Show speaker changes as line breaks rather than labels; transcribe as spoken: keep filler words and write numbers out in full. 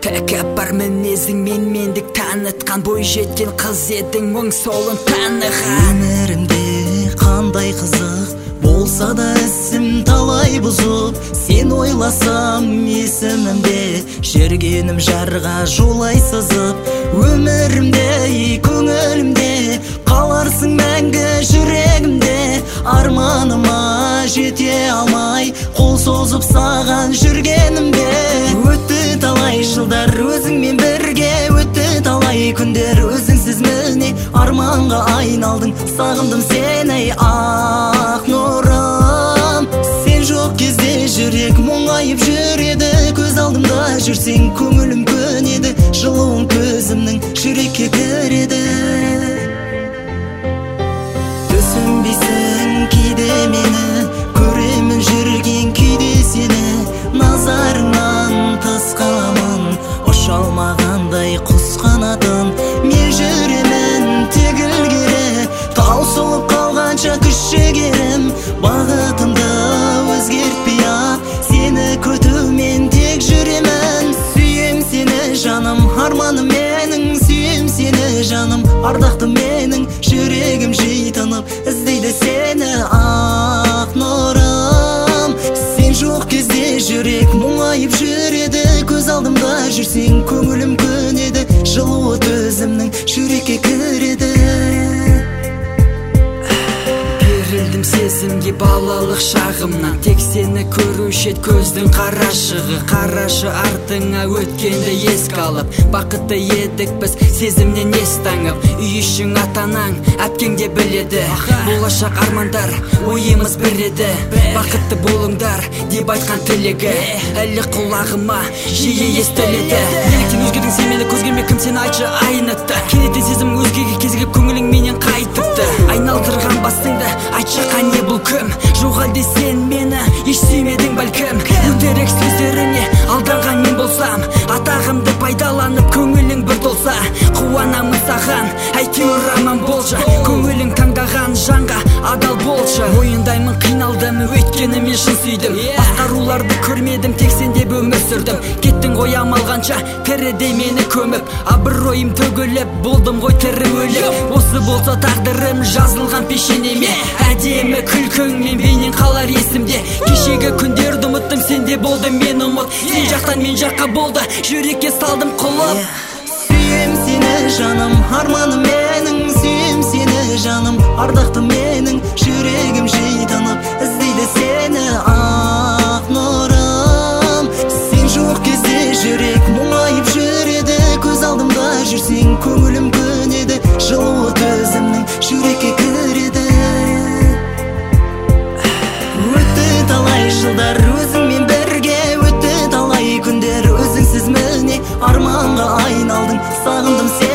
Тәкаппар мінезің менмендік танытқан, бой жеткен қыз едің мұң солын таныған.
Өмірімде қандай қызық болса да ісім талай бұзып, сен ойласам есімімде жүргенім жарға жолай сызып. Өмірімде көңілімде қаларсың мәңгі жүрегімде, арманыма жете алмай қол созып саған жүргенімде. Өтті талай жылдар өзіңмен бірге, өтті талай күндер өзіңсіз міне арманға айналдың, сағындым сені ақ нұрым. Сен жоқ кезде жүрек мұңайып жүреді, көз алдымда жүрсең көңілім көнеді, жылуың көзімнің жүрекке кіреді. Түсінбейсің кейде мені, көремін жүрген күйде сені, назарыңнан тыс қаламын, ұша алмағандай құс қанатын. Мен жүремін тек ілгері, таусылып қалғанша күш жігерім, бағытымды өзгертпей ақ сені күтумен тек жүремін. Сүйем сені жаным, арманым менің, сүйем сені жаным, ардақты менің, жүрегім жиі тынып іздейді сені ақ нұрым. Сен жоқ кезде жүрек мұңайып жүреді, көз алдымда жүрсең көңілім көнеді, жылуы төзімнің жүрекке кіреді.
Берілдім сезімге балалық шағымнан, тек сені көруші ед көздің қарашығы. Қарашы артыңа өткенді еске алып, бақытты едік біз сезімнен ес таңып. Үй ішің атанаң әпкең де біледі, болашақ армандар ойымыз бір еді. Бақытты болыңдар деп айтқан тілегі әлі құлағыма жиі естіледі. Неліктен өзгердің сен мені көзгерме, кім сені айтшы айнытты. Кенеттен сезім өзгеге кезігіп көңілің менен қайтыпты. Айналдырған басыңды айтшы қане бұл кім? Жоқ әлде сен мені еш сүймедің бәлкім. Өтерек сөздеріңе алданған мен болсам, атағымды пайдаланып көңілің бір толса, қуанамын саған әйтеуір аман болшы. Көңілің таңдаған жанға адал болшы. Ойындаймын қиналдым өйткені мен шын сүйдім, басқаруларды көрмедім, тек сен деп өмір сүрдім. Кеттің ғой амалғанша тіріде мені көміп, абыройым төгіліп болдым ғой тірі өліп. Осы болса тағдырым жазылған пешенеме, әдемі күлкіңмен бейнең қалар есімде. Кешегі күндерді ұмыттым, сенде болды мен ұмыт, сен жақтан мен жаққа болды жүрекке салдым құлып.
Сүйем сені жаным, арманым менің, сүйем сені жаным, ардақты менің, жүрегім жиі тынып іздейді сені ақ нұрым. Сен жоқ кезде жүрек мұңайып жүреді, көз алдымда жүрсең көңілім көнеді, жылуы төзімнің жүрекке кіреді. Өтті талай жылдар өзіңмен бірге, өтті талай күндер өзіңсіз міне арманға айналдың, сағындым сені.